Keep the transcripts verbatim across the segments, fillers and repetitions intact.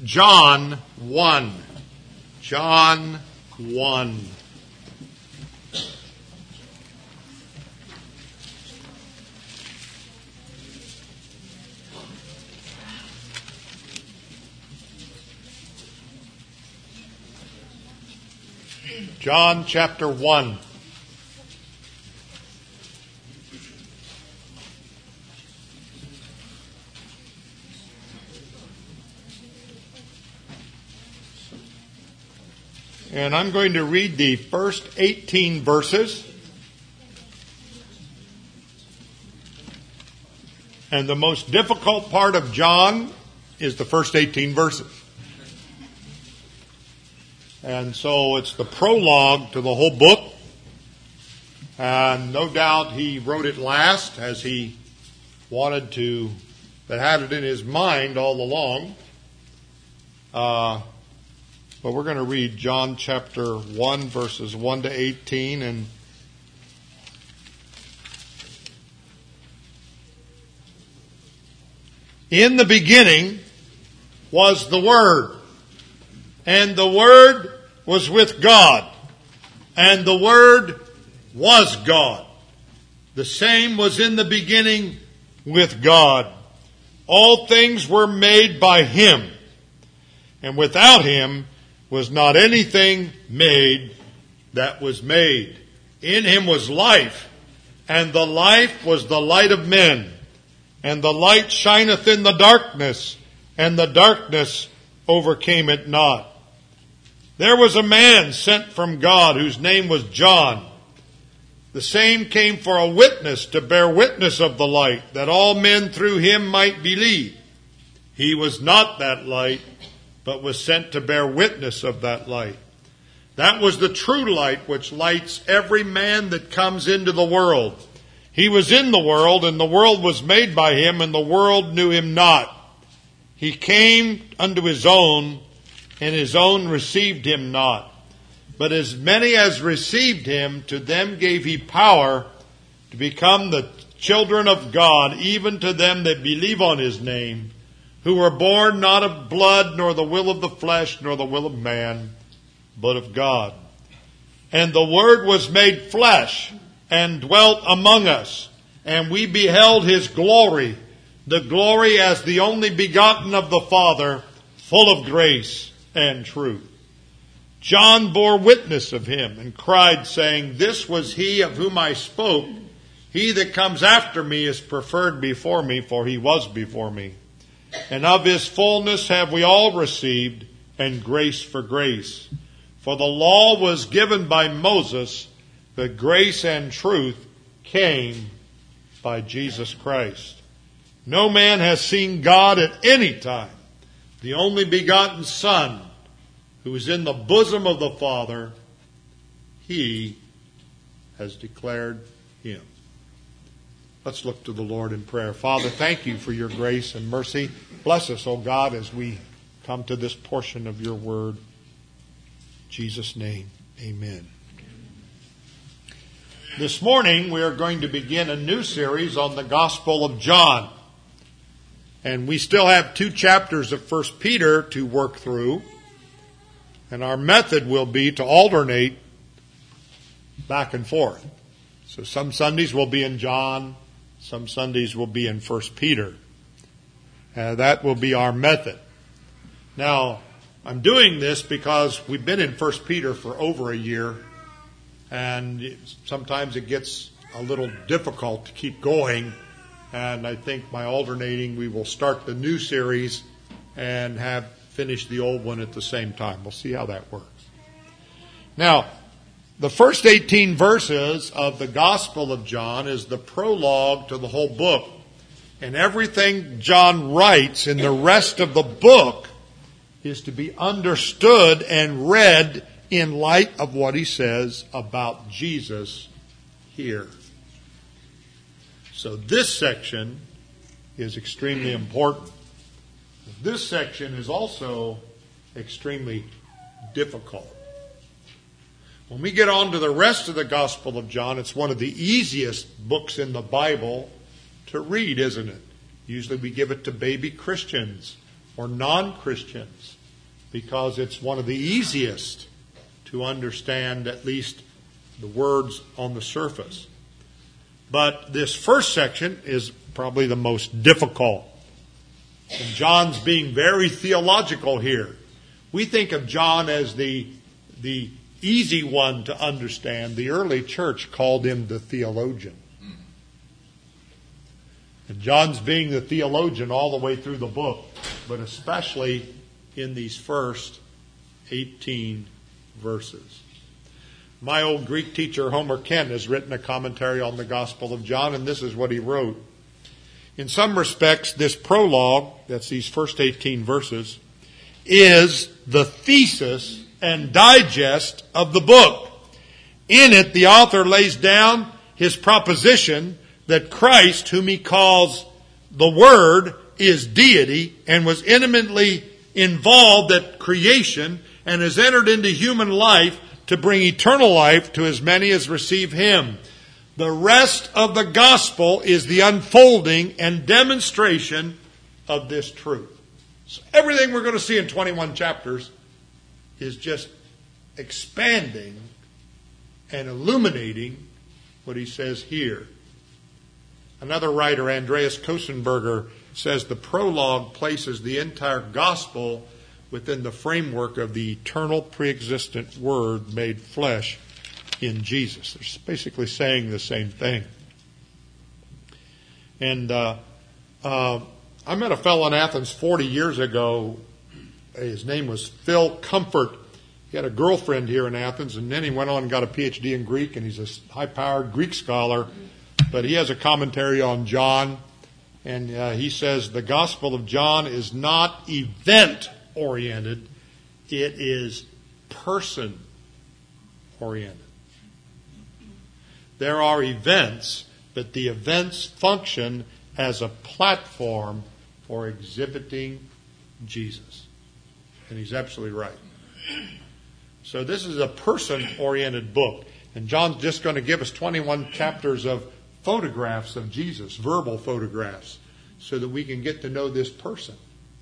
John one. John one. John chapter one. And I'm going to read the first eighteen verses. And the most difficult part of John is the first eighteen verses. And so it's the prologue to the whole book. And no doubt he wrote it last as he wanted to, but had it in his mind all along. Uh, but we're going to read John chapter one, verses one to eighteen. And in the beginning was the Word, and the Word was with God, and the Word was God. The same was in the beginning with God. All things were made by Him, and without Him was not anything made that was made. In Him was life, and the life was the light of men. And the light shineth in the darkness, and the darkness overcame it not. There was a man sent from God whose name was John. The same came for a witness to bear witness of the light, that all men through him might believe. He was not that light, but was sent to bear witness of that light. That was the true light which lights every man that comes into the world. He was in the world, and the world was made by him, and the world knew him not. He came unto his own, and his own received him not. But as many as received him, to them gave he power to become the children of God, even to them that believe on his name, who were born not of blood, nor the will of the flesh, nor the will of man, but of God. And the Word was made flesh, and dwelt among us, and we beheld his glory, the glory as the only begotten of the Father, full of grace and truth. John bore witness of him, and cried, saying, This was he of whom I spoke. He that comes after me is preferred before me, for he was before me. And of his fullness have we all received, and grace for grace. For the law was given by Moses, but grace and truth came by Jesus Christ. No man has seen God at any time. The only begotten Son, who is in the bosom of the Father, he has declared him. Let's look to the Lord in prayer. Father, thank you for your grace and mercy. Bless us, O God, as we come to this portion of your word. In Jesus' name, amen. This morning we are going to begin a new series on the Gospel of John. And we still have two chapters of First Peter to work through. And our method will be to alternate back and forth. So some Sundays will be in John, some Sundays will be in First Peter. Uh, that will be our method. Now, I'm doing this because we've been in First Peter for over a year. And sometimes it gets a little difficult to keep going. And I think by alternating, we will start the new series and have finished the old one at the same time. We'll see how that works. Now, the first eighteen verses of the Gospel of John is the prologue to the whole book. And everything John writes in the rest of the book is to be understood and read in light of what he says about Jesus here. So this section is extremely important. This section is also extremely difficult. When we get on to the rest of the Gospel of John, it's one of the easiest books in the Bible to read, isn't it? Usually we give it to baby Christians or non-Christians, because it's one of the easiest to understand, at least the words on the surface. But this first section is probably the most difficult. And John's being very theological here. We think of John as the, the easy one to understand. The early church called him the theologian. And John's being the theologian all the way through the book, but especially in these first eighteen verses. My old Greek teacher, Homer Kent, has written a commentary on the Gospel of John, and this is what he wrote. In some respects, this prologue, that's these first eighteen verses, is the thesis and digest of the book. In it, the author lays down his proposition that Christ, whom he calls the Word, is deity and was intimately involved at creation and has entered into human life to bring eternal life to as many as receive him. The rest of the gospel is the unfolding and demonstration of this truth. So everything we're going to see in twenty-one chapters is just expanding and illuminating what he says here. Another writer, Andreas Kosenberger, says the prologue places the entire gospel within the framework of the eternal pre-existent Word made flesh in Jesus. They're basically saying the same thing. And uh, uh, I met a fellow in Athens forty years ago. His name was Phil Comfort. He had a girlfriend here in Athens, and then he went on and got a P H D in Greek, and he's a high-powered Greek scholar. But he has a commentary on John, and uh, he says the Gospel of John is not event-oriented. It is person-oriented. There are events, but the events function as a platform for exhibiting Jesus. And he's absolutely right. So this is a person-oriented book. And John's just going to give us twenty-one chapters of photographs of Jesus, verbal photographs, so that we can get to know this person.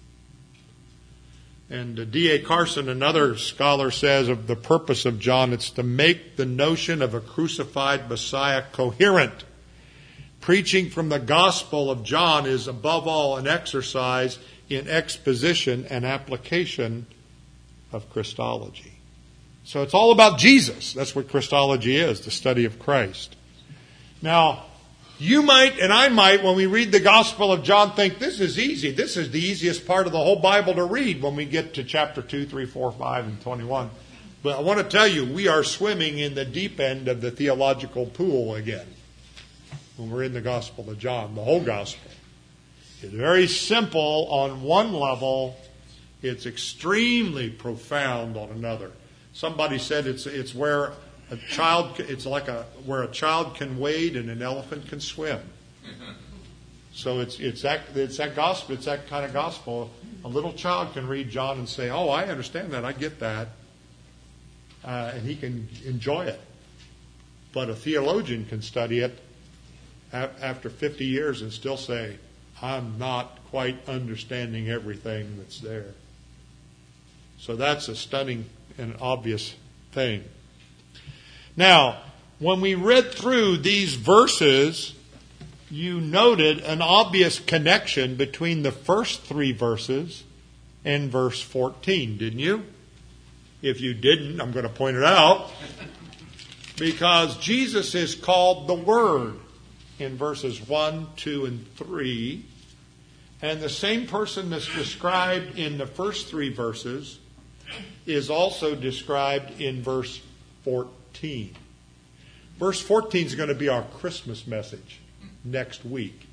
And uh, D A Carson, another scholar, says of the purpose of John, it's to make the notion of a crucified Messiah coherent. Preaching from the Gospel of John is above all an exercise in exposition and application of Christology. So it's all about Jesus. That's what Christology is, the study of Christ. Now, you might, and I might, when we read the Gospel of John, think this is easy. This is the easiest part of the whole Bible to read when we get to chapter two, three, four, five, and twenty-one. But I want to tell you, we are swimming in the deep end of the theological pool again when we're in the Gospel of John, the whole Gospel. It's very simple on one level. It's extremely profound on another. Somebody said it's it's where a child it's like a where a child can wade and an elephant can swim. So it's it's that it's that gospel. It's that kind of gospel. A little child can read John and say, "Oh, I understand that. I get that," uh, and he can enjoy it. But a theologian can study it after fifty years and still say, "I'm not quite understanding everything that's there." So that's a stunning and obvious thing. Now, when we read through these verses, you noted an obvious connection between the first three verses and verse fourteen, didn't you? If you didn't, I'm going to point it out. Because Jesus is called the Word in verses one, two, and three. And the same person that's described in the first three verses is also described in verse fourteen. Verse fourteen is going to be our Christmas message next week.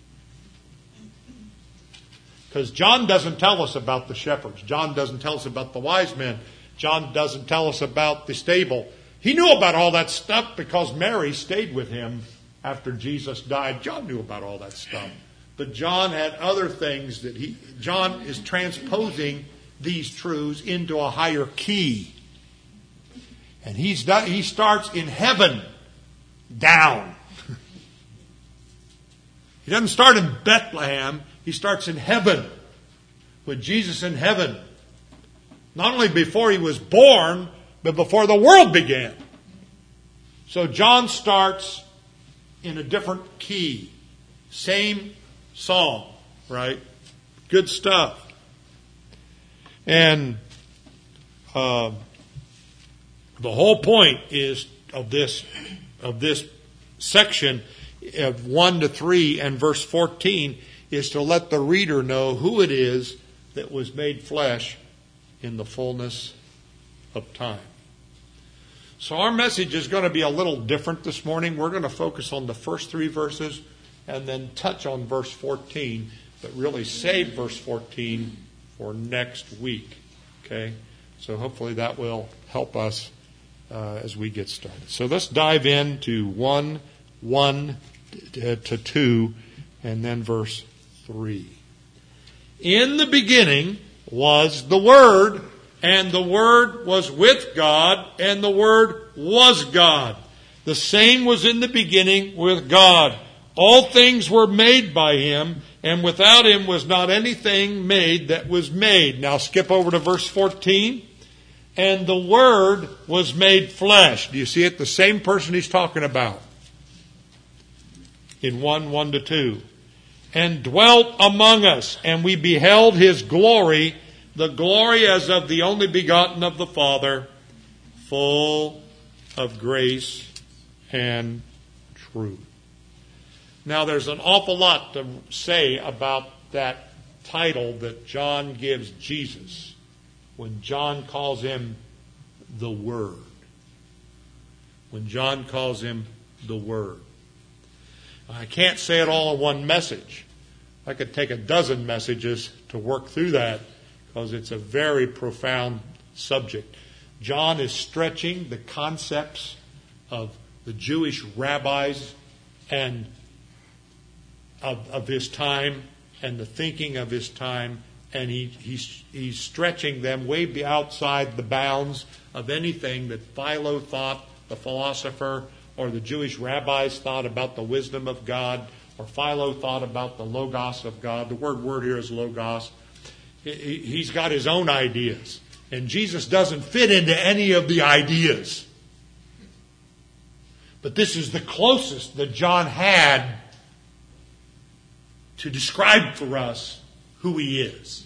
Because John doesn't tell us about the shepherds. John doesn't tell us about the wise men. John doesn't tell us about the stable. He knew about all that stuff because Mary stayed with him after Jesus died. John knew about all that stuff. But John had other things that he... John is transposing these truths into a higher key. And he's done, he starts in heaven down. He doesn't start in Bethlehem. He starts in heaven. with Jesus in heaven. Not only before he was born, but before the world began. So John starts in a different key. Same song, right? Good stuff. And uh, the whole point is of this of this section of one to three and verse fourteen is to let the reader know who it is that was made flesh in the fullness of time. So our message is going to be a little different this morning. We're going to focus on the first three verses and then touch on verse fourteen, but really save verse fourteen for next week. Okay? So hopefully that will help us uh, as we get started. So let's dive into one, one to two, and then verse three. In the beginning was the Word, and the Word was with God, and the Word was God. The same was in the beginning with God. All things were made by Him, and without Him was not anything made that was made. Now skip over to verse fourteen. And the Word was made flesh. Do you see it? The same person he's talking about. In one, one to two. And dwelt among us, and we beheld His glory, the glory as of the only begotten of the Father, full of grace and truth. Now there's an awful lot to say about that title that John gives Jesus when John calls Him the Word. When John calls Him the Word. I can't say it all in one message. I could take a dozen messages to work through that because it's a very profound subject. John is stretching the concepts of the Jewish rabbis and of, of his time and the thinking of his time, and he, he's, he's stretching them way outside the bounds of anything that Philo thought, the philosopher, or the Jewish rabbis thought about the wisdom of God, or Philo thought about the logos of God. The word word here is logos. He's got his own ideas. And Jesus doesn't fit into any of the ideas. But this is the closest that John had to describe for us who He is.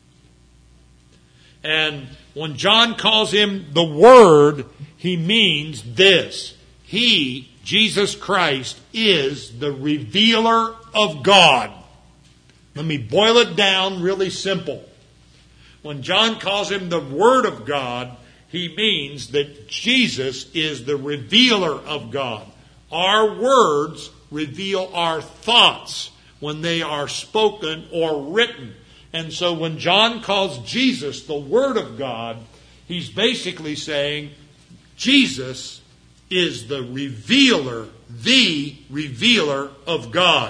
And when John calls Him the Word, he means this. He, Jesus Christ, is the revealer of God. Let me boil it down really simple. When John calls Him the Word of God, he means that Jesus is the revealer of God. Our words reveal our thoughts when they are spoken or written. And so when John calls Jesus the Word of God, he's basically saying Jesus is the revealer, the revealer of God.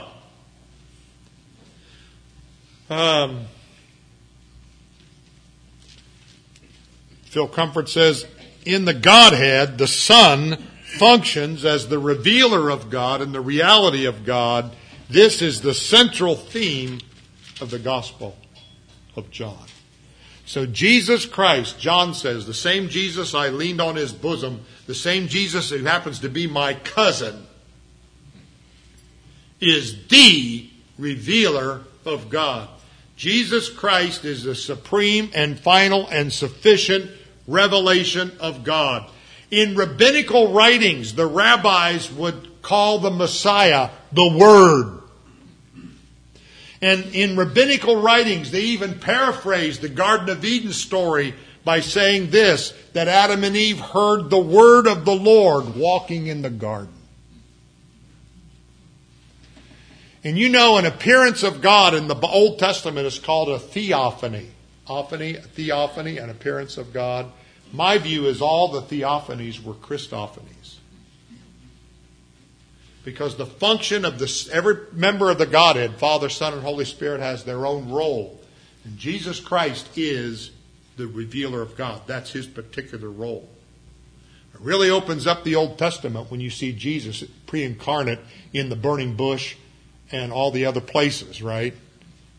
Um, Phil Comfort says, in the Godhead, the Son functions as the revealer of God and the reality of God. This is the central theme of the Gospel of John. So Jesus Christ, John says, the same Jesus I leaned on His bosom, the same Jesus who happens to be my cousin, is the revealer of God. Jesus Christ is the supreme and final and sufficient revelation of God. In rabbinical writings, the rabbis would call the Messiah the Word. And in rabbinical writings, they even paraphrase the Garden of Eden story by saying this, that Adam and Eve heard the word of the Lord walking in the garden. And you know, an appearance of God in the Old Testament is called a theophany. Ophany, a theophany, an appearance of God. My view is all the theophanies were Christophanies. Because the function of this, every member of the Godhead, Father, Son, and Holy Spirit, has their own role. And Jesus Christ is the revealer of God. That's His particular role. It really opens up the Old Testament when you see Jesus pre-incarnate in the burning bush and all the other places, right?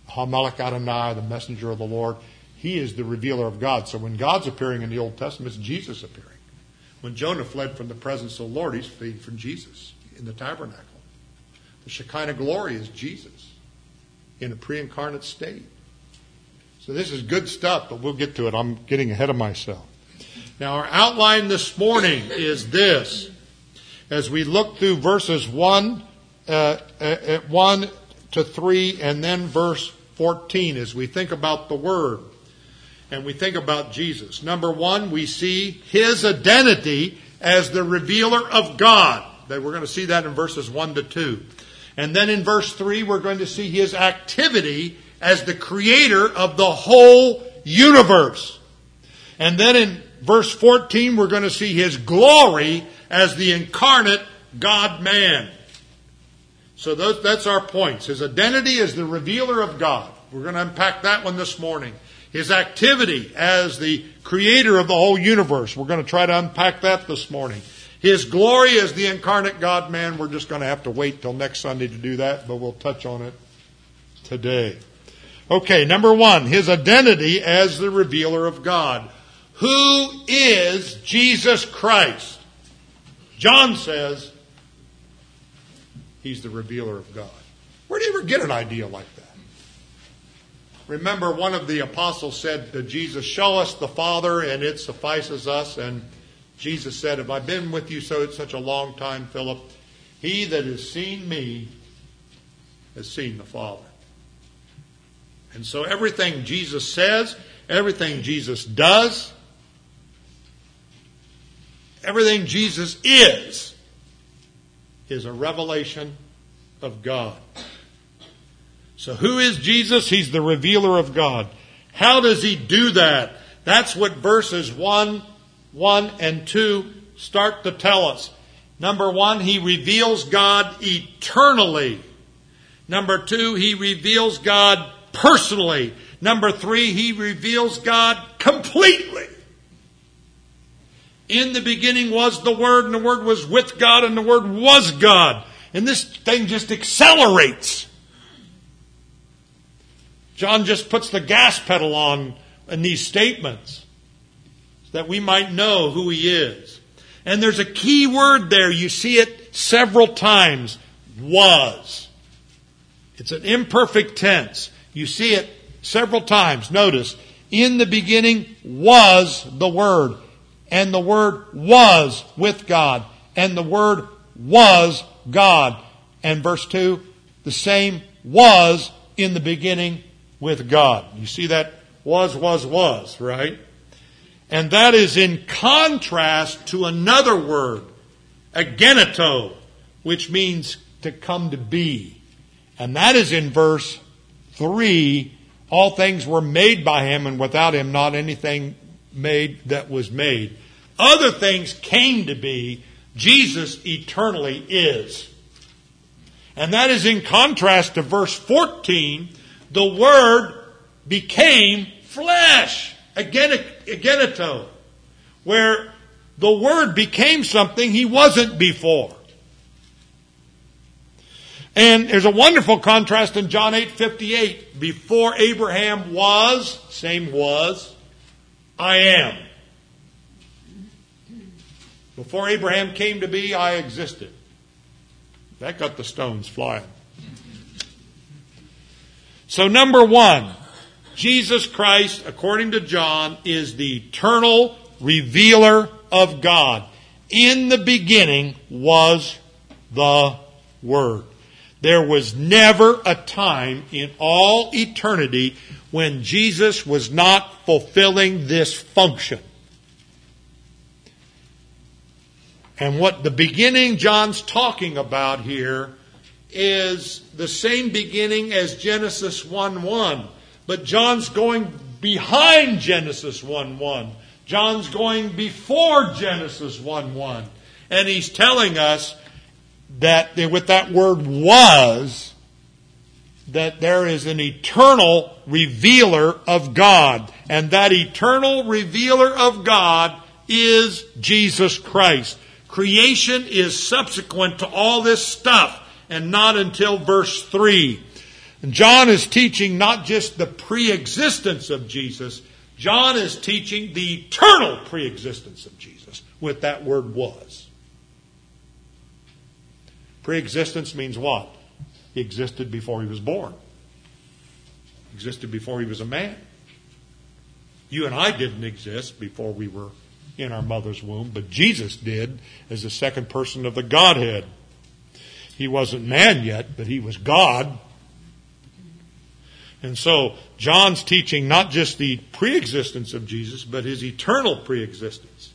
HaMelech Adonai, the messenger of the Lord. He is the revealer of God. So when God's appearing in the Old Testament, it's Jesus appearing. When Jonah fled from the presence of the Lord, he's fleeing from Jesus in the tabernacle. The Shekinah glory is Jesus in a pre-incarnate state. So this is good stuff, but we'll get to it. I'm getting ahead of myself. Now our outline this morning is this. As we look through verses one, uh, uh, one to three, and then verse fourteen, as we think about the Word and we think about Jesus. Number one, we see His identity as the revealer of God. That we're going to see that in verses one to two. And then in verse three, we're going to see His activity as the creator of the whole universe. And then in verse fourteen, we're going to see His glory as the incarnate God-man. So those, that's our points. His identity as the revealer of God. We're going to unpack that one this morning. His activity as the creator of the whole universe. We're going to try to unpack that this morning. His glory as the incarnate God-man. We're just going to have to wait till next Sunday to do that, but we'll touch on it today. Okay, number one, His identity as the revealer of God. Who is Jesus Christ? John says He's the revealer of God. Where do you ever get an idea like that? Remember, one of the apostles said to Jesus, "Show us the Father and it suffices us." And Jesus said, "Have I been with you so such a long time, Philip? He that has seen me has seen the Father." And so everything Jesus says, everything Jesus does, everything Jesus is, is a revelation of God. So who is Jesus? He's the revealer of God. How does He do that? That's what verses one, one and two start to tell us. Number one, He reveals God eternally. Number two, He reveals God personally. Number three, He reveals God completely. In the beginning was the Word, and the Word was with God, and the Word was God. And this thing just accelerates. John just puts the gas pedal on in these statements so that we might know who He is. And there's a key word there. You see it several times. Was. It's an imperfect tense. You see it several times. Notice, in the beginning was the Word. And the Word was with God. And the Word was God. And verse two, the same was in the beginning with God. You see that was, was, was, right? And that is in contrast to another word, ageneto, which means to come to be. And that is in verse three. All things were made by Him, and without Him not anything made that was made. Other things came to be. Jesus eternally is. And that is in contrast to verse fourteen. The Word became flesh. Ageneto. Where the Word became something He wasn't before. And there's a wonderful contrast in John eight fifty-eight. Before Abraham was, same was, I am. Before Abraham came to be, I existed. That got the stones flying. So number one, Jesus Christ, according to John, is the eternal revealer of God. In the beginning was the Word. There was never a time in all eternity when Jesus was not fulfilling this function. And what the beginning John's talking about here is the same beginning as Genesis one one. But John's going behind Genesis one one. John's going before Genesis one one. And he's telling us that with that word was, that there is an eternal revealer of God. And that eternal revealer of God is Jesus Christ. Creation is subsequent to all this stuff, and not until verse three. And John is teaching not just the pre-existence of Jesus, John is teaching the eternal pre-existence of Jesus with that word was. Pre-existence means what? He existed before he was born. He existed before he was a man. You and I didn't exist before we were in our mother's womb, but Jesus did as the second person of the Godhead. He wasn't man yet, but he was God. And so John's teaching not just the pre-existence of Jesus, but his eternal pre-existence.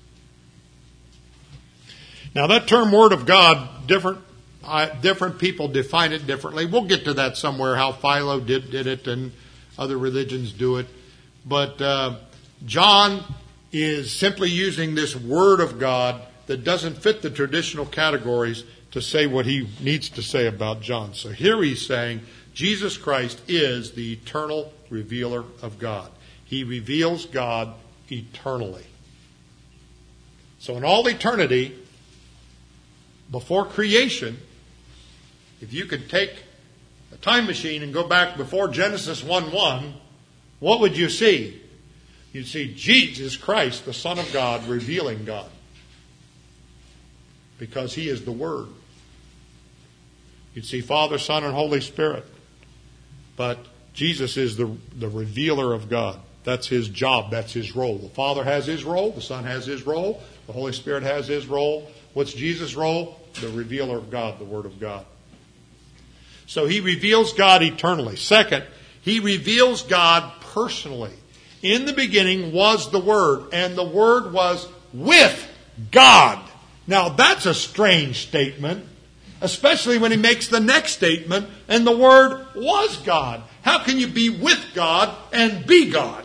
Now that term Word of God, different uh, different people define it differently. We'll get to that somewhere, how Philo did, did it and other religions do it. But uh, John is simply using this Word of God that doesn't fit the traditional categories to say what he needs to say about John. So here he's saying Jesus Christ is the eternal revealer of God. He reveals God eternally. So in all eternity, before creation, if you could take a time machine and go back before Genesis one one, what would you see? You'd see Jesus Christ, the Son of God, revealing God. Because he is the Word. You'd see Father, Son, and Holy Spirit. But Jesus is the, the revealer of God. That's his job. That's his role. The Father has his role. The Son has his role. The Holy Spirit has his role. What's Jesus' role? The revealer of God, the Word of God. So he reveals God eternally. Second, he reveals God personally. In the beginning was the Word, and the Word was with God. Now that's a strange statement, especially when he makes the next statement, and the Word was God. How can you be with God and be God?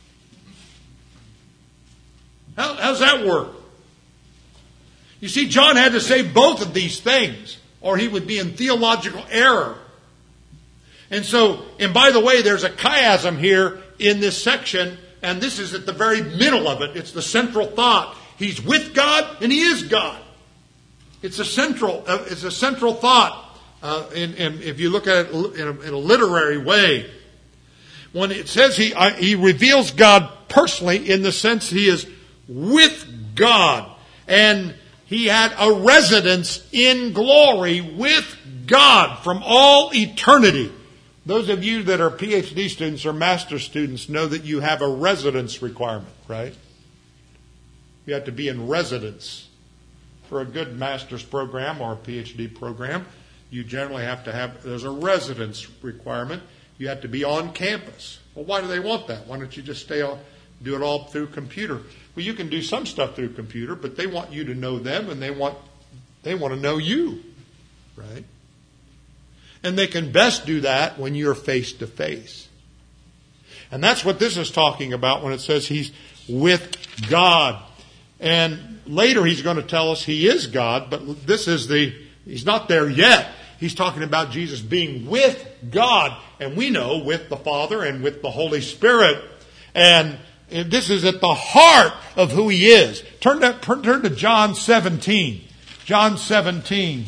How, how's that work? You see, John had to say both of these things, or he would be in theological error. And so, and by the way, there's a chiasm here in this section, and this is at the very middle of it. It's the central thought. He's with God, and he is God. It's a central, uh, it's a central thought. Uh, in, in, if you look at it in a, in a literary way, when it says he uh, he reveals God personally, in the sense he is with God, and he had a residence in glory with God from all eternity. Those of you that are P H D students or master students know that you have a residence requirement, right? You have to be in residence. For a good master's program or a P H D program, you generally have to have, there's a residence requirement. You have to be on campus. Well, why do they want that? Why don't you just stay on, do it all through computer? Well, you can do some stuff through computer, but they want you to know them, and they want they want to know you, right? And they can best do that when you're face to face. And that's what this is talking about when it says he's with God. And later he's going to tell us he is God, but this is the, he's not there yet. He's talking about Jesus being with God. And we know with the Father and with the Holy Spirit. And this is at the heart of who he is. Turn to, turn to John seventeen. John seventeen.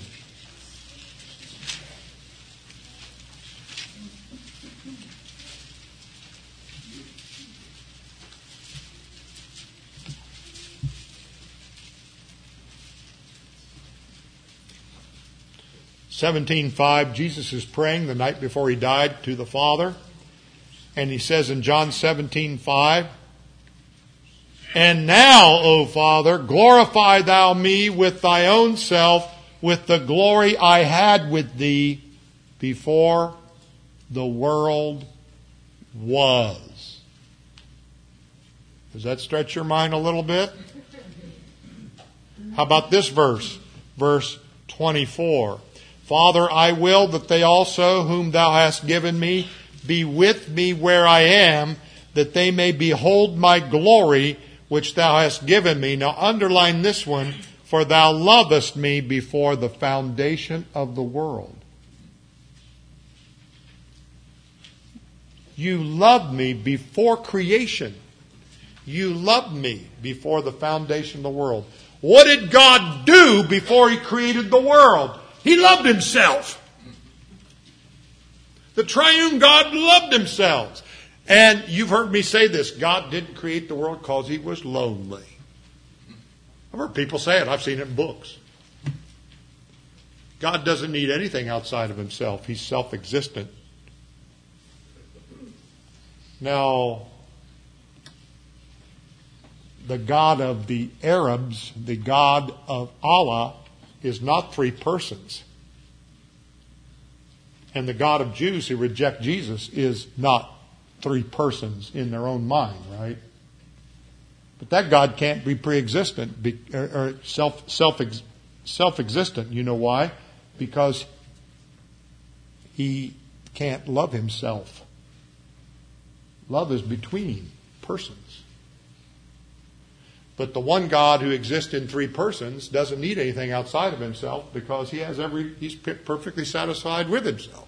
seventeen five, Jesus is praying the night before he died to the Father. And he says in John seventeen five, "And now, O Father, glorify thou me with thy own self, with the glory I had with thee before the world was." Does that stretch your mind a little bit? How about this verse? Verse twenty-four. "Father, I will that they also, whom thou hast given me, be with me where I am, that they may behold my glory, which thou hast given me." Now underline this one. "For thou lovest me before the foundation of the world." You loved me before creation. You loved me before the foundation of the world. What did God do before he created the world? He loved himself. The triune God loved Himself. And you've heard me say this. God didn't create the world because He was lonely. I've heard people say it. I've seen it in books. God doesn't need anything outside of Himself. He's self-existent. Now, the God of the Arabs, the God of Allah, is not three persons. And the God of Jews who reject Jesus is not three persons in their own mind, right? But that God can't be pre-existent or self, self, self-existent. You know why? Because He can't love Himself. Love is between persons. But the one God who exists in three persons doesn't need anything outside of Himself because He has every, He's perfectly satisfied with Himself.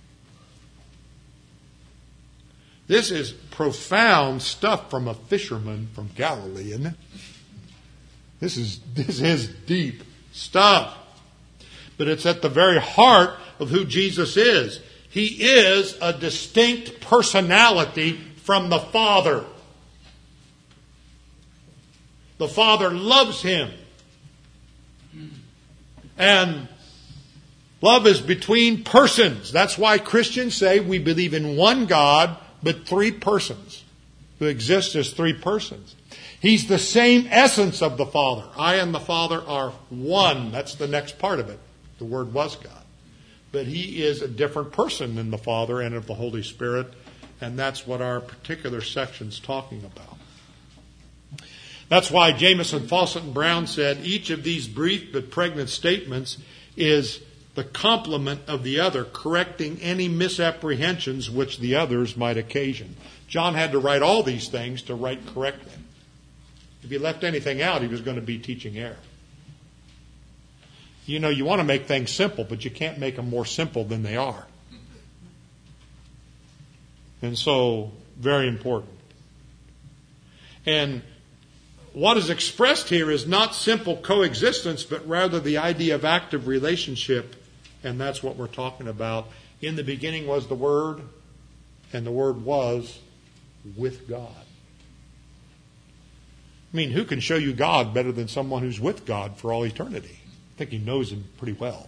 This is profound stuff from a fisherman from Galilee, isn't it? This is, this is deep stuff. But it's at the very heart of who Jesus is. He is a distinct personality from the Father. The Father loves Him. And love is between persons. That's why Christians say we believe in one God, but three persons, who exist as three persons. He's the same essence of the Father. I and the Father are one. That's the next part of it. The Word was God. But He is a different person than the Father and of the Holy Spirit. And that's what our particular section's talking about. That's why Jamieson, Fawcett, and Brown said each of these brief but pregnant statements is the complement of the other, correcting any misapprehensions which the others might occasion. John had to write all these things to write correctly. If he left anything out, he was going to be teaching error. You know, you want to make things simple, but you can't make them more simple than they are. And so, very important. And what is expressed here is not simple coexistence, but rather the idea of active relationship. And that's what we're talking about. In the beginning was the Word, and the Word was with God. I mean, who can show you God better than someone who's with God for all eternity? I think he knows Him pretty well.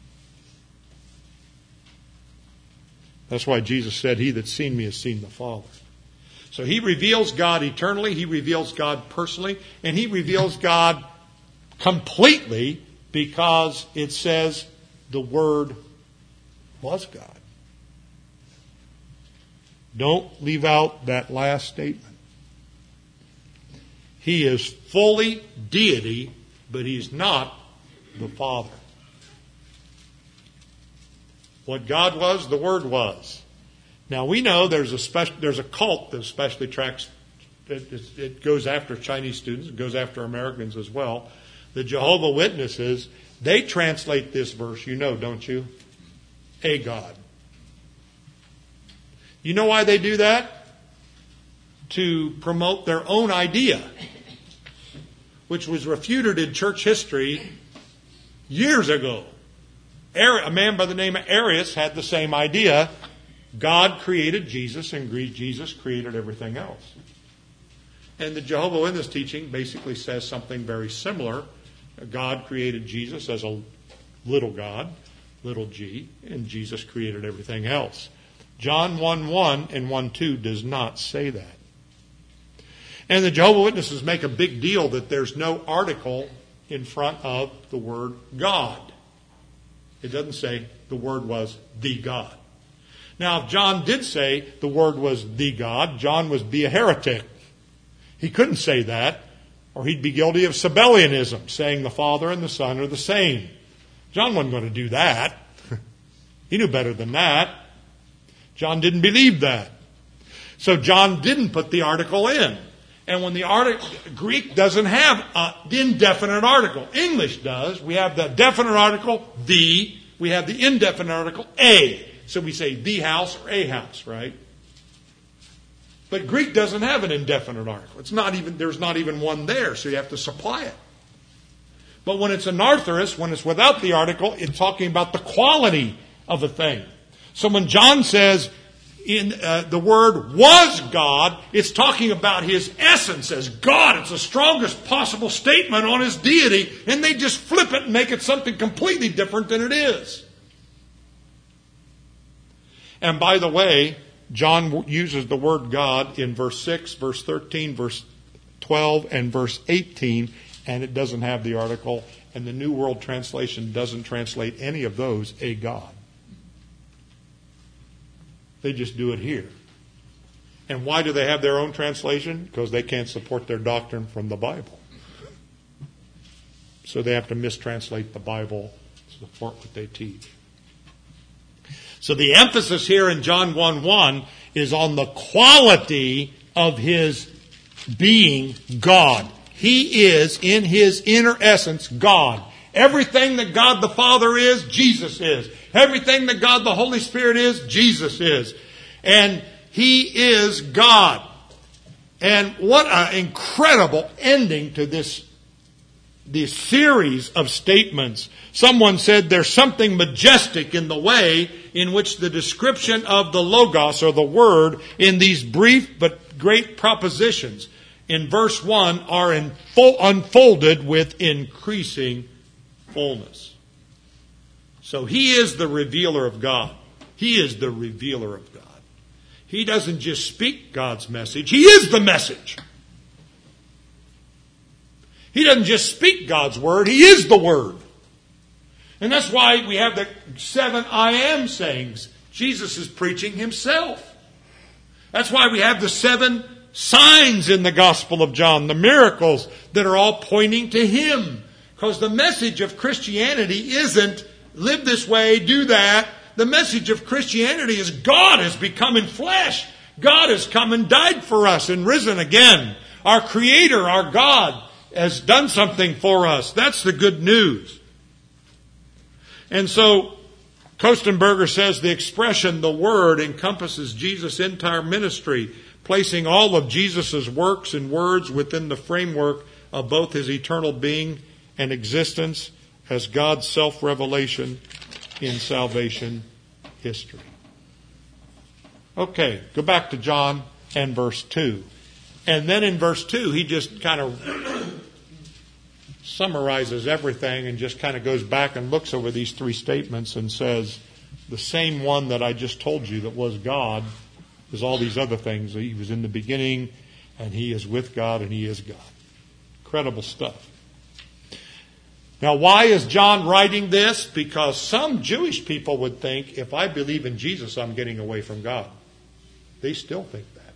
That's why Jesus said, "He that's seen me has seen the Father." So He reveals God eternally, He reveals God personally, and He reveals God completely because it says the Word was God. Don't leave out that last statement. He is fully deity, but He's not the Father. What God was, the Word was. Now we know there's a special, there's a cult that especially tracks, it, it, it goes after Chinese students, it goes after Americans as well. The Jehovah's Witnesses, they translate this verse, you know, don't you? A God. You know why they do that? To promote their own idea, which was refuted in church history years ago. A man by the name of Arius had the same idea. God created Jesus, and Jesus created everything else. And the Jehovah's Witness teaching basically says something very similar. God created Jesus as a little God, little g, and Jesus created everything else. John one one and one two does not say that. And the Jehovah's Witnesses make a big deal that there's no article in front of the word God. It doesn't say the Word was the God. Now, if John did say the Word was the God, John would be a heretic. He couldn't say that, or he'd be guilty of Sabellianism, saying the Father and the Son are the same. John wasn't going to do that. He knew better than that. John didn't believe that. So John didn't put the article in. And when the article, Greek doesn't have an indefinite article. English does. We have the definite article, the. We have the indefinite article, a. So we say the house or a house, right? But Greek doesn't have an indefinite article. It's not even, there's not even one there, so you have to supply it. But when it's anarthrous, when it's without the article, it's talking about the quality of a thing. So when John says in uh, the Word was God, it's talking about His essence as God. It's the strongest possible statement on His deity, and they just flip it and make it something completely different than it is. And by the way, John uses the word God in verse six, verse thirteen, verse twelve, and verse eighteen, and it doesn't have the article, and the New World Translation doesn't translate any of those a God. They just do it here. And why do they have their own translation? Because they can't support their doctrine from the Bible. So they have to mistranslate the Bible to support what they teach. So the emphasis here in John one one is on the quality of His being God. He is, in His inner essence, God. Everything that God the Father is, Jesus is. Everything that God the Holy Spirit is, Jesus is. And He is God. And what an incredible ending to this, this series of statements. Someone said there's something majestic in the way in which the description of the Logos, or the Word, in these brief but great propositions in verse one are in full, unfolded with increasing fullness. So He is the revealer of God. He is the revealer of God. He doesn't just speak God's message. He is the message. He doesn't just speak God's Word. He is the Word. And that's why we have the seven I am sayings. Jesus is preaching Himself. That's why we have the seven signs in the Gospel of John, the miracles that are all pointing to Him. Because the message of Christianity isn't live this way, do that. The message of Christianity is God has become in flesh. God has come and died for us and risen again. Our Creator, our God, has done something for us. That's the good news. And so, Kostenberger says the expression, the Word, encompasses Jesus' entire ministry, placing all of Jesus' works and words within the framework of both His eternal being and existence as God's self-revelation in salvation history. Okay, go back to John and verse two. And then in verse two, he just kind of summarizes everything and just kind of goes back and looks over these three statements and says, the same one that I just told you that was God is all these other things. He was in the beginning, and He is with God, and He is God. Incredible stuff. Now, why is John writing this? Because some Jewish people would think, if I believe in Jesus, I'm getting away from God. They still think that.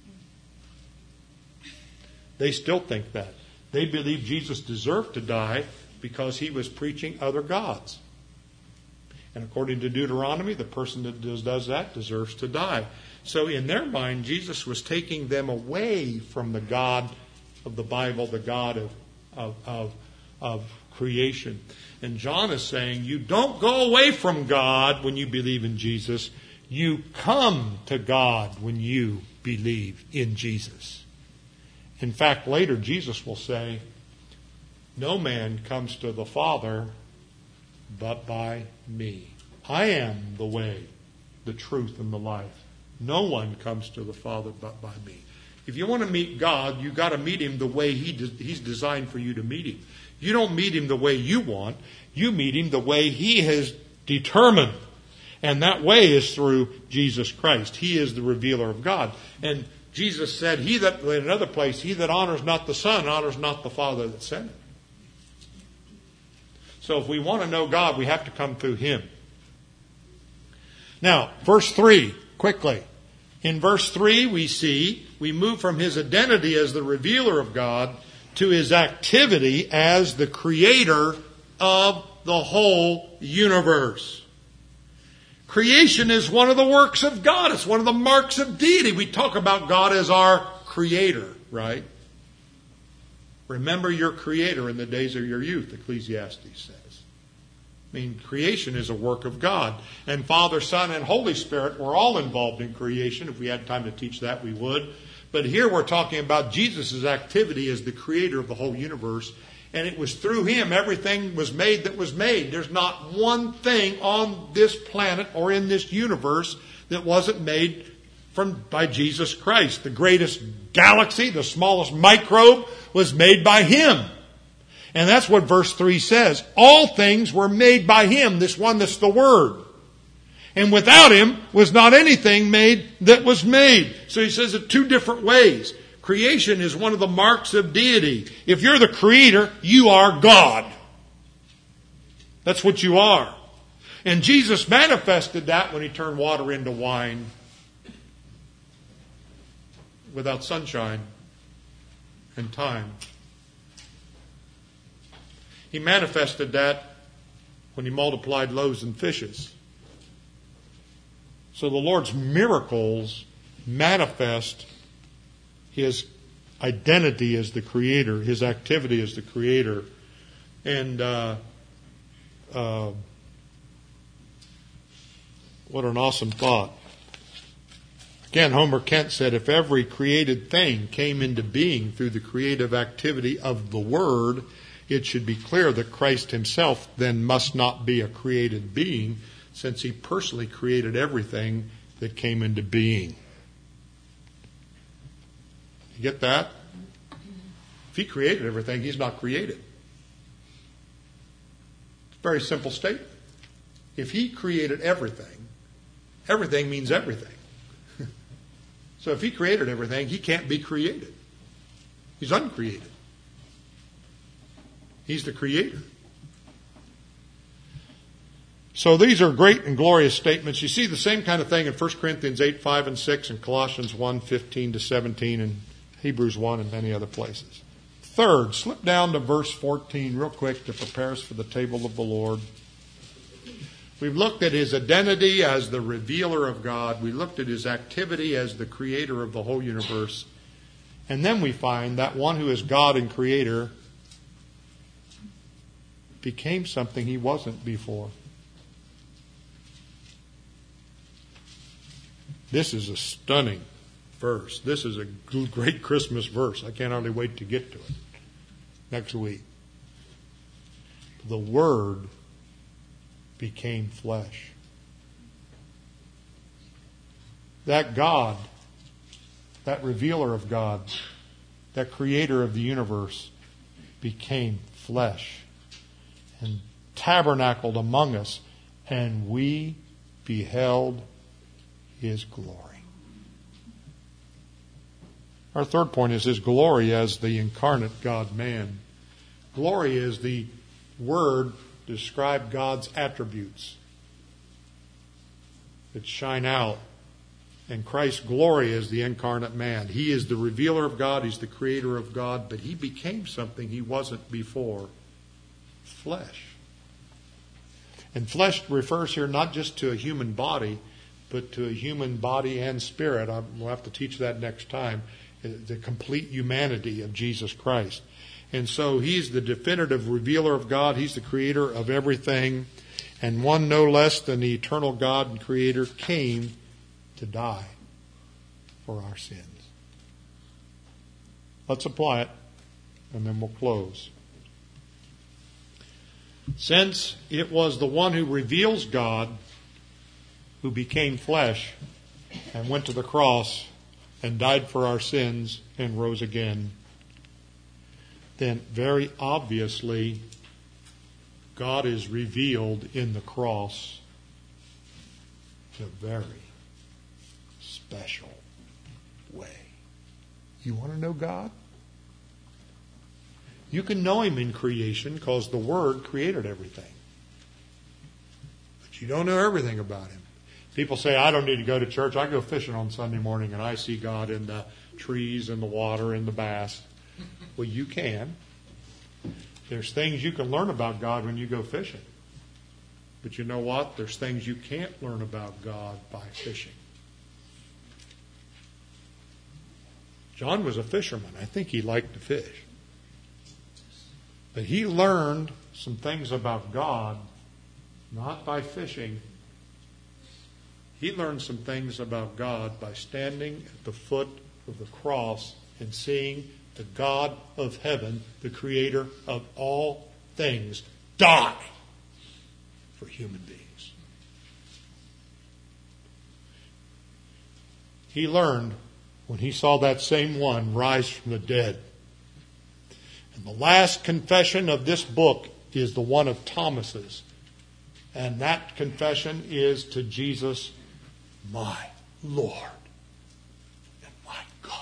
They still think that. They believe Jesus deserved to die because He was preaching other gods. And according to Deuteronomy, the person that does, does that deserves to die. So in their mind, Jesus was taking them away from the God of the Bible, the God of, of, of, of creation. And John is saying, you don't go away from God when you believe in Jesus. You come to God when you believe in Jesus. In fact, later Jesus will say, no man comes to the Father but by me. I am the way, the truth, and the life. No one comes to the Father but by me. If you want to meet God, you've got to meet Him the way he de- He's designed for you to meet Him. You don't meet Him the way you want. You meet Him the way He has determined. And that way is through Jesus Christ. He is the revealer of God. And Jesus said, "He that," in another place, "he that honors not the Son honors not the Father that sent Him." So if we want to know God, we have to come through Him. Now, verse three, quickly. In verse three, we see, we move from His identity as the revealer of God to His activity as the creator of the whole universe. Creation is one of the works of God. It's one of the marks of deity. We talk about God as our creator, right? Remember your creator in the days of your youth, Ecclesiastes says. I mean, creation is a work of God. And Father, Son, and Holy Spirit were all involved in creation. If we had time to teach that, we would. But here we're talking about Jesus' activity as the creator of the whole universe. And it was through Him everything was made that was made. There's not one thing on this planet or in this universe that wasn't made from by Jesus Christ. The greatest galaxy, the smallest microbe, was made by Him. And that's what verse three says. All things were made by Him, this one that's the Word. And without Him was not anything made that was made. So he says it two different ways. Creation is one of the marks of deity. If you're the creator, you are God. That's what you are. And Jesus manifested that when He turned water into wine without sunshine and time. He manifested that when He multiplied loaves and fishes. So the Lord's miracles manifest His identity as the Creator, His activity as the Creator. And uh, uh, what an awesome thought. Again, Homer Kent said, if every created thing came into being through the creative activity of the Word, it should be clear that Christ Himself then must not be a created being, since He personally created everything that came into being. You get that? If He created everything, He's not created. It's a very simple statement. If He created everything, everything means everything. So if He created everything, He can't be created. He's uncreated. He's the Creator. So these are great and glorious statements. You see the same kind of thing in First Corinthians eight, five, and six, and Colossians one, fifteen to seventeen, and Hebrews one, and many other places. Third, slip down to verse fourteen real quick to prepare us for the table of the Lord. We've looked at His identity as the revealer of God. We looked at His activity as the creator of the whole universe. And then we find that one who is God and creator became something He wasn't before. This is a stunning verse. This is a great Christmas verse. I can't hardly wait to get to it next week. The Word became flesh. That God, that revealer of God, that creator of the universe, became flesh and tabernacled among us, and we beheld His glory. Our third point is His glory as the incarnate God-man. Glory is the word to describe God's attributes that shine out. And Christ's glory is the incarnate man. He is the revealer of God. He's the creator of God. But He became something He wasn't before. Flesh. And flesh refers here not just to a human body, but to a human body and spirit. We'll have to teach that next time. The complete humanity of Jesus Christ. And so He's the definitive revealer of God. He's the creator of everything. And one no less than the eternal God and creator came to die for our sins. Let's apply it, and then we'll close. Since it was the one who reveals God who became flesh and went to the cross and died for our sins and rose again, then very obviously God is revealed in the cross in a very special way. You want to know God? You can know Him in creation because the Word created everything. But you don't know everything about Him. People say, I don't need to go to church. I go fishing on Sunday morning and I see God in the trees and the water and the bass. Well, you can. There's things you can learn about God when you go fishing. But you know what? There's things you can't learn about God by fishing. John was a fisherman. I think he liked to fish. But he learned some things about God not by fishing. He learned some things about God by standing at the foot of the cross and seeing the God of heaven, the creator of all things, die for human beings. He learned when he saw that same one rise from the dead. And the last confession of this book is the one of Thomas's. And that confession is to Jesus, my Lord and my God.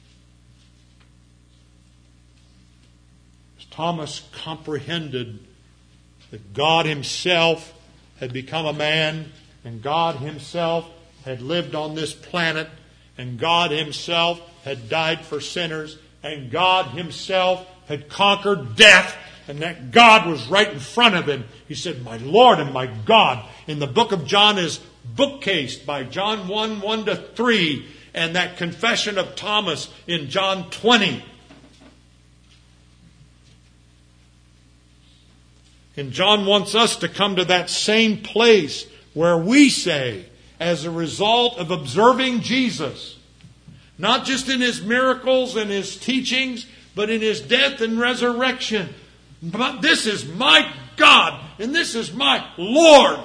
As Thomas comprehended that God himself had become a man, and God himself had lived on this planet, and God himself had died for sinners, and God himself had conquered death, and that God was right in front of him. He said, my Lord and my God. In the book of John is bookcased by John one, one to three, and that confession of Thomas in John twenty. And John wants us to come to that same place where we say, as a result of observing Jesus, not just in his miracles and his teachings, but in his death and resurrection, but this is my God and this is my Lord.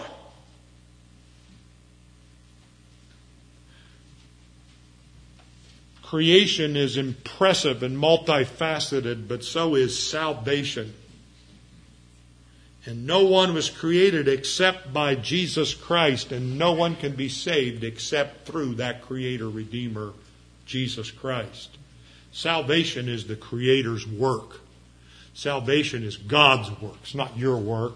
Creation is impressive and multifaceted, but so is salvation. And no one was created except by Jesus Christ, and no one can be saved except through that Creator Redeemer, Jesus Christ. Salvation is the Creator's work. Salvation is God's work. It's not your work.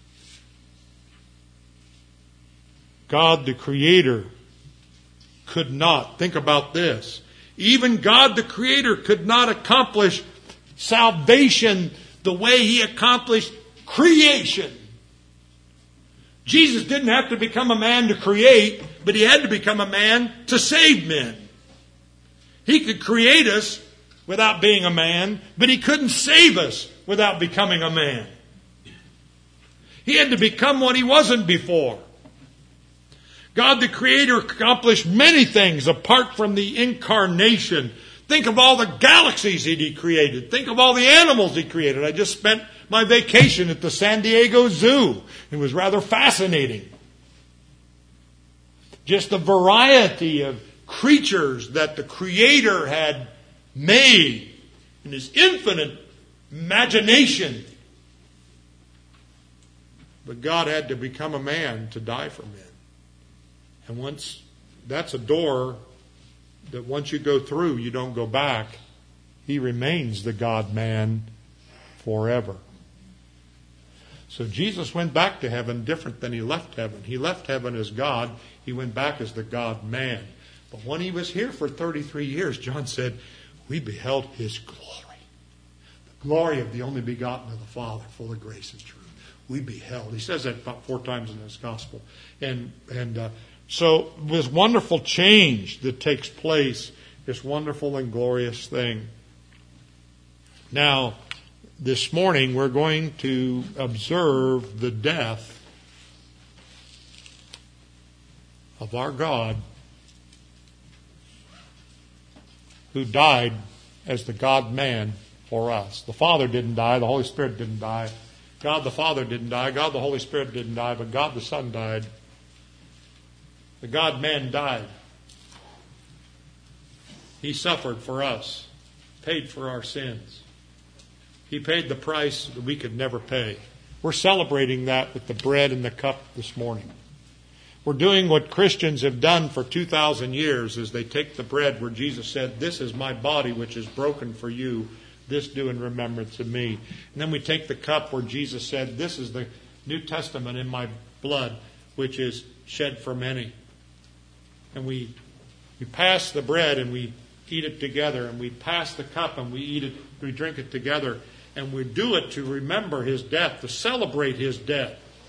God the Creator could not, think about this, even God the Creator could not accomplish salvation the way He accomplished creation. Jesus didn't have to become a man to create, but He had to become a man to save men. He could create us without being a man, but He couldn't save us without becoming a man. He had to become what He wasn't before. God the Creator accomplished many things apart from the incarnation. Think of all the galaxies that He created. Think of all the animals He created. I just spent my vacation at the San Diego Zoo. It was rather fascinating. Just the variety of creatures that the Creator had made in His infinite imagination. But God had to become a man to die for men. And once that's a door that once you go through, you don't go back. He remains the God-man forever. So Jesus went back to heaven different than He left heaven. He left heaven as God. He went back as the God-man. But when He was here for thirty-three years, John said, we beheld His glory. The glory of the only begotten of the Father, full of grace and truth. We beheld. He says that about four times in his gospel. And, and, uh, So this wonderful change that takes place, this wonderful and glorious thing. Now, this morning we're going to observe the death of our God, who died as the God-man for us. The Father didn't die, the Holy Spirit didn't die. God the Father didn't die, God the Holy Spirit didn't die, but God the Son died. The God-man died. He suffered for us, paid for our sins. He paid the price that we could never pay. We're celebrating that with the bread and the cup this morning. We're doing what Christians have done for two thousand years as they take the bread where Jesus said, this is my body which is broken for you. This do in remembrance of me. And then we take the cup where Jesus said, this is the New Testament in my blood which is shed for many. And we we pass the bread and we eat it together, and we pass the cup and we eat it, we drink it together, and we do it to remember His death, to celebrate His death.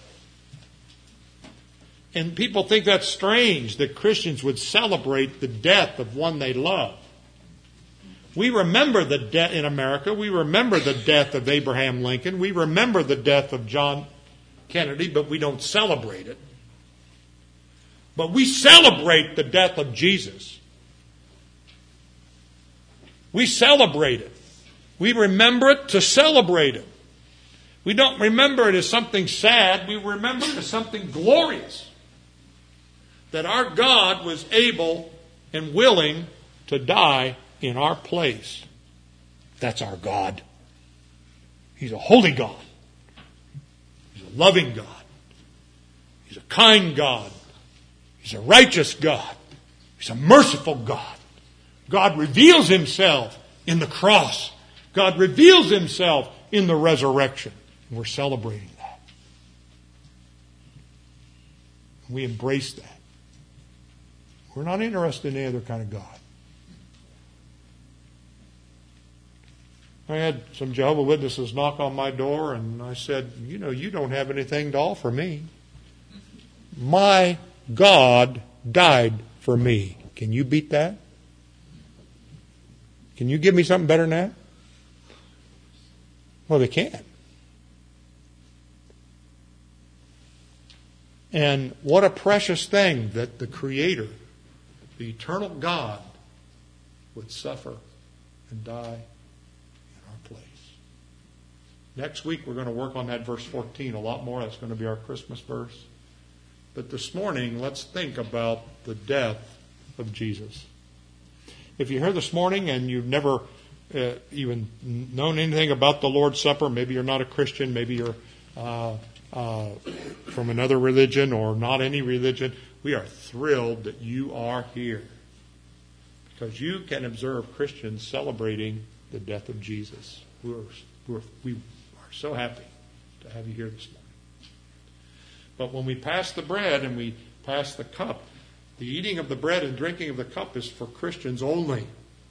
And people think that's strange that Christians would celebrate the death of one they love. We remember the death in America. We remember the death of Abraham Lincoln. We remember the death of John Kennedy, but we don't celebrate it. But we celebrate the death of Jesus. We celebrate it. We remember it to celebrate it. We don't remember it as something sad. We remember it as something glorious. That our God was able and willing to die in our place. That's our God. He's a holy God. He's a loving God. He's a kind God. He's a righteous God. He's a merciful God. God reveals Himself in the cross. God reveals Himself in the resurrection. And we're celebrating that. We embrace that. We're not interested in any other kind of God. I had some Jehovah's Witnesses knock on my door, and I said, you know, you don't have anything to offer me. My God died for me. Can you beat that? Can you give me something better than that? Well, they can't. And what a precious thing that the Creator, the eternal God, would suffer and die in our place. Next week we're going to work on that verse fourteen a lot more. That's going to be our Christmas verse. But this morning, let's think about the death of Jesus. If you're here this morning and you've never uh, even known anything about the Lord's Supper, maybe you're not a Christian, maybe you're uh, uh, from another religion or not any religion, we are thrilled that you are here. Because you can observe Christians celebrating the death of Jesus. We're, we're, we are so happy to have you here this morning. But when we pass the bread and we pass the cup, the eating of the bread and drinking of the cup is for Christians only.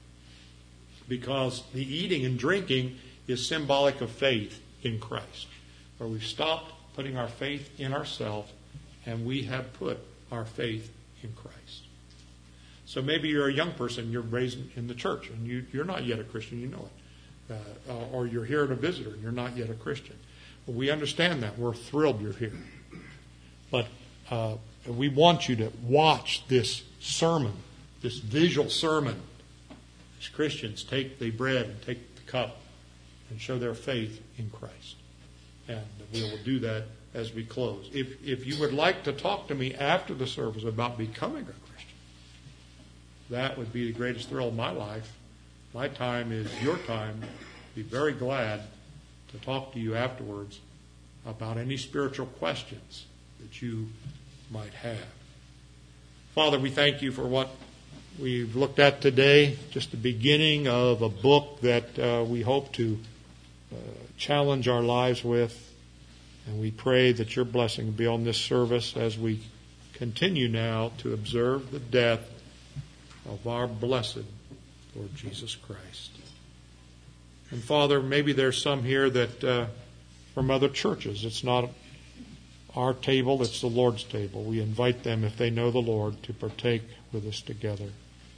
Because the eating and drinking is symbolic of faith in Christ. Where we've stopped putting our faith in ourselves and we have put our faith in Christ. So maybe you're a young person, you're raised in the church, and you, you're not yet a Christian, you know it. Uh, or you're here as a visitor, and you're not yet a Christian. Well, we understand that. We're thrilled you're here. But uh, we want you to watch this sermon, this visual sermon. As Christians take the bread and take the cup and show their faith in Christ. And we will do that as we close. If, if you would like to talk to me after the service about becoming a Christian, that would be the greatest thrill of my life. My time is your time. I'd be very glad to talk to you afterwards about any spiritual questions that you might have. Father, we thank you for what we've looked at today, just the beginning of a book that uh, we hope to uh, challenge our lives with. And we pray that your blessing be on this service as we continue now to observe the death of our blessed Lord Jesus Christ. And Father, maybe there's some here that uh, from other churches. It's not our table, it's the Lord's table. We invite them, if they know the Lord, to partake with us together.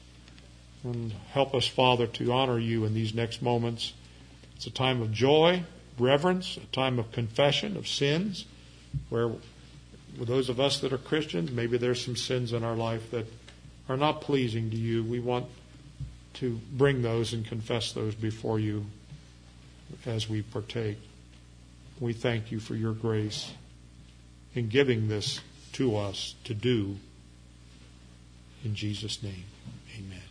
And help us, Father, to honor you in these next moments. It's a time of joy, reverence, a time of confession of sins, where with those of us that are Christians, maybe there's some sins in our life that are not pleasing to you. We want to bring those and confess those before you as we partake. We thank you for your grace in giving this to us to do. In Jesus' name, amen.